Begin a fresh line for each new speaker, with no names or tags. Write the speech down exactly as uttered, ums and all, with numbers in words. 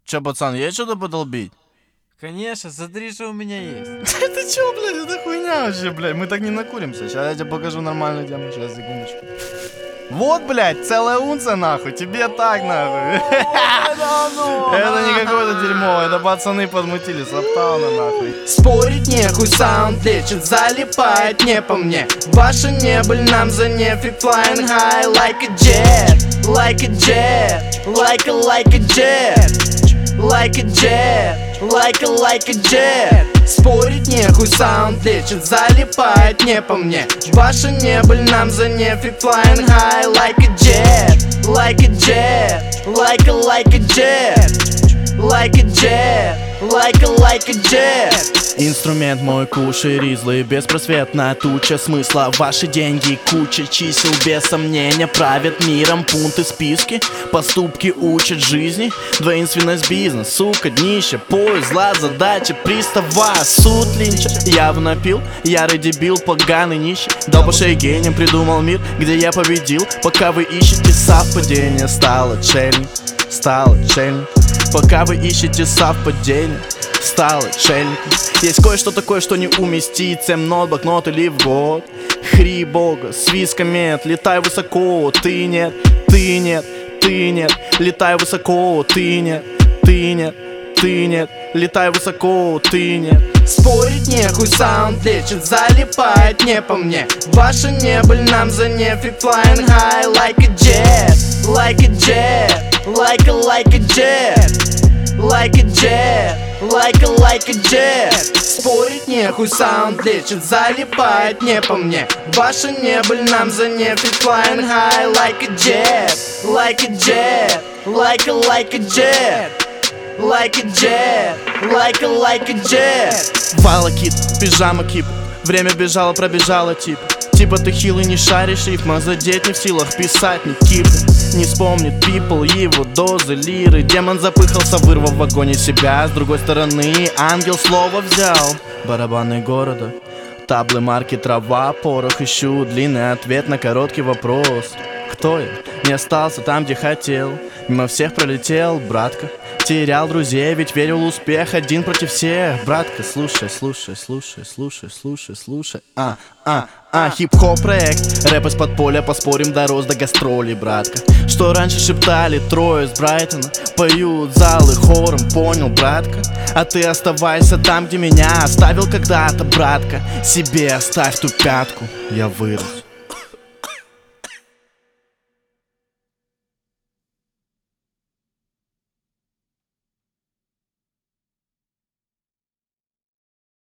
Че, пацан, есть что-то подолбить?
Конечно, смотри, что у меня есть.
Ты чё, блядь, это хуйня вообще, блядь, мы так не накуримся. Сейчас я тебе покажу нормальную тему, сейчас, секундочку. Вот, блядь, целая унция, нахуй, тебе так, нахуй. Это не какое-то дерьмо, это пацаны подмутили с Аптауна, нахуй.
Спорить нехуй, саунд лечит, залипает не по мне. Ваша небыль нам за нефиг, flying high like a jet, like a jet, like a, like a jet, like a jet, like a, like a jet. Спорить нехуй, саунд лечит, залипает не по мне. Ваша небыль нам за нефиг, flying high like a jet, like a jet, like a, like a jet, like a jet, like a, like a jet.
Инструмент мой кушай ризлый, беспросветная туча смысла. Ваши деньги, куча чисел, без сомнения правят миром. Пункты, списки, поступки учат жизни. Двоинственность бизнес, сука, днище, поезд, зла, задача, пристава, суд линча. Явно пил, ярый дебил, поганый нищий. Дал по шее гением, придумал мир, где я победил. Пока вы ищете совпадение, стал отшельник, стал отшельник. Пока вы ищете совпадение, стал отшельником. Есть кое-что такое, что не уместится. Мнот, блокнот или в год. Хри бога, свист комет, летай высоко. Ты нет, ты нет, ты нет. Летай высоко, ты нет, ты нет, ты нет. Летай высоко, ты нет.
Спорить нехуй, саунд лечит, залипает не по мне. Ваша небыль нам за нефиг, flying high like a jet, like a jet, like a, like a jet, like a jet, like a, like a jet. Спорить нехуй, саунд лечит, залипает не по мне. Ваша небыль нам за нефиг, flying high like a jet, like a jet, like a, like a jet, like a jet, like a, like a jet.
Валакит, пижама кип. Время бежало, пробежало тип. Типа ты хилый, не шаришь рифма, задеть не в силах писать ни кипы. Не вспомнит пипл его дозы лиры. Демон запыхался, вырвав в вагоне себя. С другой стороны ангел слово взял. Барабаны города, таблы марки трава, порох ищу длинный ответ на короткий вопрос. Кто я? Не остался там, где хотел. Мимо всех пролетел, братка. Терял друзей, ведь верил в успех. Один против всех, братка. Слушай, слушай, слушай, слушай, слушай, слушай. А, а, а, хип-хоп проект. Рэп из подполья, поспорим, дорос до гастролей, братка. Что раньше шептали трое с Брайтона, поют залы хором, понял, братка? А ты оставайся там, где меня оставил когда-то, братка. Себе оставь ту пятку, я вырос.